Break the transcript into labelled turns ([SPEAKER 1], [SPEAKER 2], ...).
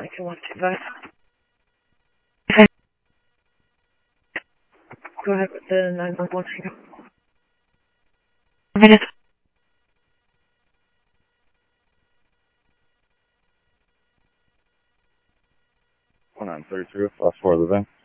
[SPEAKER 1] 125. Go ahead with the 911 signal. Minute.
[SPEAKER 2] 1933, last 4 of the van.